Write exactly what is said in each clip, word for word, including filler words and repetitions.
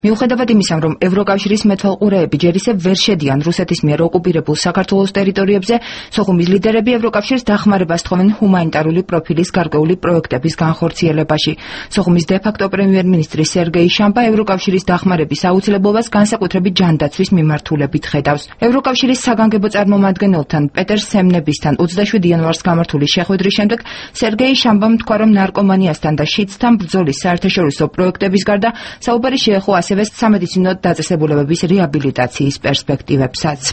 მიუხედავად იმისა, რომ ევროკავშირის მეთვალყურეები ჯერ ისევ ვერ შედიან რუსეთის მიერ ოკუპირებულ საქართველოს ტერიტორიებზე, სოხუმის ლიდერები ევროკავშირის დახმარებას თხოვენ ჰუმანიტარული პროფილის გარკვეული პროექტების განხორციელებაში. სოხუმის დე-ფაქტო პრემიერ-მინისტრი სერგეი შამბა ევროკავშირის დახმარების აუცილებლობას განსაკუთრებით ჯანდაცვის მიმართულებით ხედავს. ევროკავშირის საგანგებო წარმომადგენელთან პეტერ სემნებისთან ოცდაშვიდი იანვარს გამართული შეხვედრის შემდეგ სერგეი შამბამ თქვა, რომ ნარკომანიასთან და შიდსთან ბრძოლის საერთაშორისო პროექტების გარდა საუბარი შეეხო ასევე სამედიცინო დაწესებულებების რეაბილიტაციის პერსპექტივებსაც.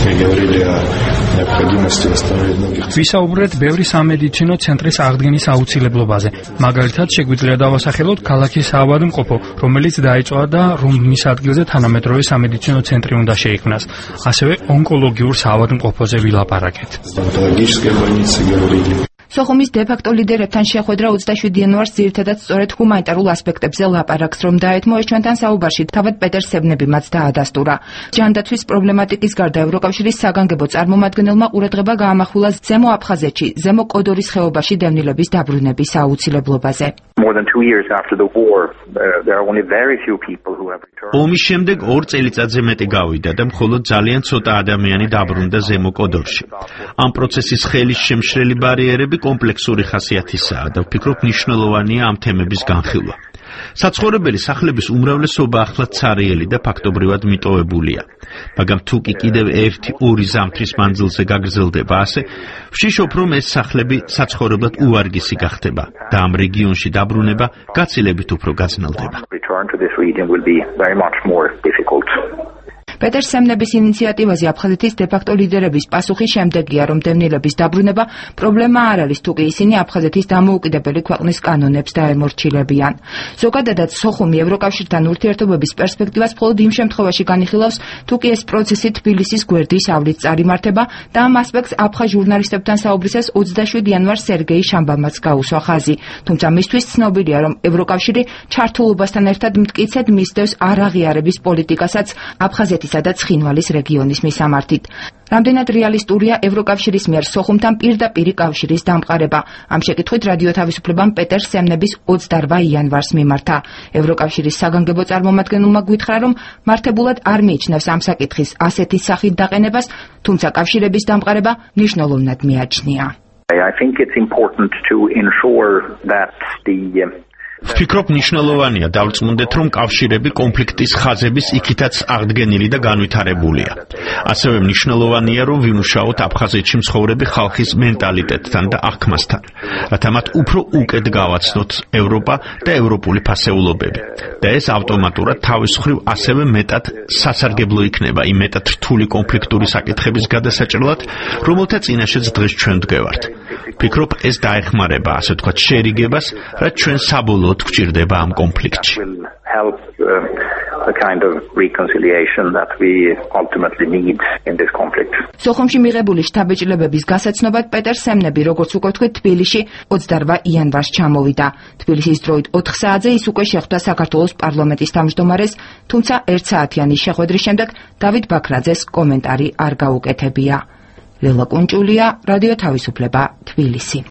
ვისაუბრეთ ბევრი სამედიცინო ცენტრის აღდგენის აუცილებლობაზე. მაგალითად, შეგვიძლია დავასახელოთ ქალაქის საავადმყოფო, რომელიც დაიწვა და რომ მის ადგილზე თანამედროვე სამედიცინო ცენტრი უნდა შეიქმნას. ასევე ონკოლოგიურ საავადმყოფოზე ვილაპარაკეთ. სოხუმის დე-ფაქტო ლიდერებთან შეხვედრა ოცდაშვიდი იანვარს ძირითადად სწორედ ჰუმანიტარულ ასპექტებზე ლაპარაკს, რომ დაეთმო ჩვენთან საუბარში თავად პეტერ სემნებიმაც დაადასტურა. ჯანდაცვის პრობლემატიკის გარდა ევროკავშირის საგანგებო წარმომადგენელმა ყურადღება გაამახვილა ზემო აფხაზეთში, ზემო კოდორის ხეობაში დევნილების დაბრუნების აუცილებლობაზე. ომის შემდეგ ორ წელიწადზე მეტი გავიდა და მხოლოდ ძალიან ცოტა ადამიანი დაბრუნდა ზემო კოდორში. ამ პროცესის ხელის შემშლელი ბარიერები კომპლექსური ხასიათისაა და ვფიქრობ მნიშვნელოვანია ამ თემების განხილვა. საცხოვრებელი სახლების უმრავლესობა ახლა ცარიელი და ფაქტობრივად მიტოვებულია. მაგრამ თუ კი კიდევ ერთი ორი ზამთრის მანძილზე გაგრძელდება ასე, ვშიშობ, რომ ეს სახლები საცხოვრებლად უვარგისი გახდება და ამ რეგიონში დაბრუნება გაცილებით უფრო გაძნელდება. პეტერ სემნების ინიციატივაზე აფხაზეთის დე-ფაქტო ლიდერების პასუხი შემდეგია, რომ დევნილების დაბრუნება პრობლემა არ არის, თუ კი ისინი აფხაზეთის დამოუკიდებელი ქვეყნის კანონებს დაემორჩილებიან. ზოგადადად, სოხუმი ევროკავშირთან ურთიერთობების პერსპექტივას მხოლოდ იმ შემთხვევაში განიხილავს, თუ კი ეს პროცესი თბილისის გვერდის ავლით წარიმართება და ამ ასპექტს აფხაზ ჟურნალისტებთან საუბრისას ოცდაშვიდი იანვარს სერგეი შამბამაც გაუსვა ხაზი. თუმცა მისთვის ცნობილია, რომ ევროკავშირი ჩართულობასთან ერთად მტკიცედ მისდევს არაღიარების პოლიტიკასაც აფხაზეთის და ცხინვალის რეგიონის მისამართით. რამდენად რეალისტურია ევროკავშირის მიერ სოხუმთან პირდაპირი კავშირის დამყარება? ამ შეკითხვით რადიო თავისუფლებამ პეტერ სემნების ოცდარვა იანვარს მიმართა. ევროკავშირის საგანგებო წარმომადგენელმა გვითხრა, რომ მართებულად არ მიიჩნევს ამ საკითხის ასეთი სახით დაყენებას, თუმცა კავშირების დამყარება მნიშვნელოვნად მიაჩნია. ვფიქრობ, მნიშვნელოვანია დავწმუნდეთ, რომ კავშირები კონფლიქტის ხაზების იქითაც აღდგენილი და განვითარებულია. ასევე მნიშვნელოვანია, რომ ვიმუშაოთ აფხაზეთში მცხოვრები ხალხის მენტალიტეტთან და აღქმასთან, რათა მათ უფრო უკეთ გავაცნოთ ევროპა და ევროპული ფასეულობები. და ეს ავტომატურად თავის მხრივ ასევე მეტად სასარგებლო იქნება იმ მეტად რთული კონფლიქტური საკითხების გადასაჭრელად, რომელთა წინაშეც დღეს ჩვენ ვდგევართ. ვფიქრობ, ეს დაეხმარება, ასე ვთქვათ, შერიგებას, რაც ჩვენ საბოლოოდ გვჭირდება ამ კონფლიქტში. სოხუმში მიღებული შთაბეჭდილებების გასაცნობად პეტერ სემნები, როგორც უკვე ვთქვით, თბილისში ოცდარვა იანვარს ჩამოვიდა. თბილისის დროით ოთხ საათზე ის უკვე შეხვდა საქართველოს პარლამენტის თავმჯდომარეს, თუმცა ერთსაათიანი შეხვედრის შემდეგ დავით ბაქრაძეს კომენტარი არ გაუკეთებია. ლელა კუნჭულია, რადიო თავისუფლება, თბილისი.